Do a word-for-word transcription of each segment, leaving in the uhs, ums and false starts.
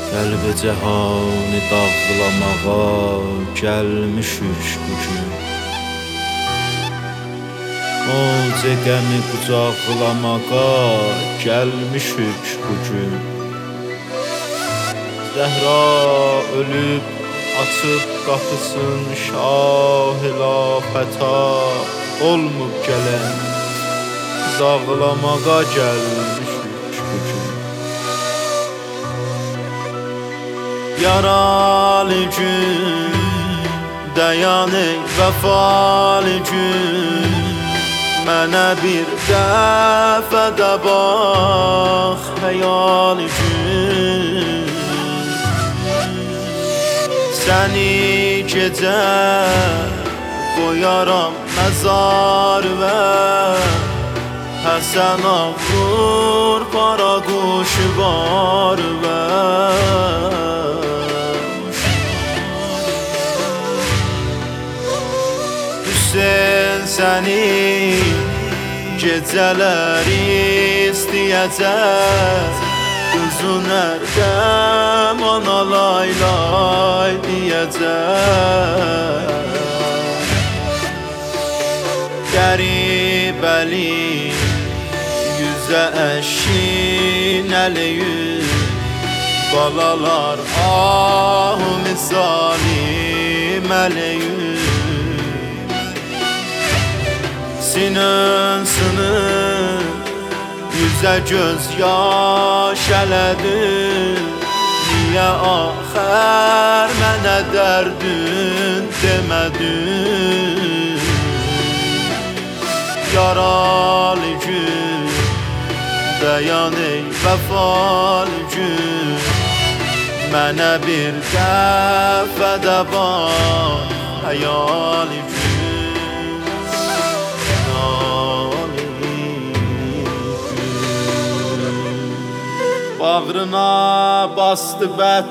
Qəlbi cəhanı dağlamağa gəlmişük bu gün. Qoca qəmi qucaqlamağa gəlmişük bu gün. Zəhra ölüb açıb qapısın şah hilafəta olmub gələn, biz ağlamağa gəlmişük bu gün. Yaralı gün, dayan ey vəfalı gün, mənə bir dəfə də bax xəyal gün. Səni gecə qoyaram məzar və Həsən ağır para quşu var və Hüseyin səni gecələr istəyəcək, qızın ərdəm ana lay lay deyəcək. Qəribəli yüzə əşin əliyün, balalar ahı misali məliyün. Sinın sının yüzə göz yaş ələdin, niyə axər mənə dərdün demədin? Yaralı gün, dayan ey vəfalı gün, mənə bir dəfə də bax xəyal gün. Bağrına bastı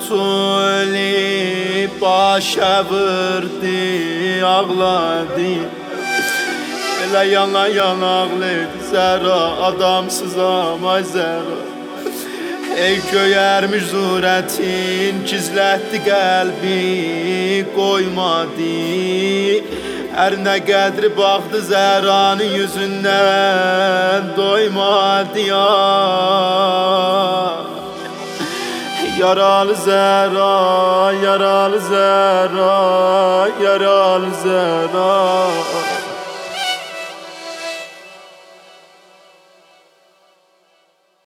Bətuli, başa vurdu, ağladı. Elə yana yana ağlaydı Zəhra, adamsızam ay Zəhra. Ey göyərmiş zürətin, gizlətdi qəlbi, qoymadı. Hər nə qədri baxdı Zəhranın yüzündən, doymadı ya. Yaralı Zəhra, yaralı Zəhra, yaralı Zəhra.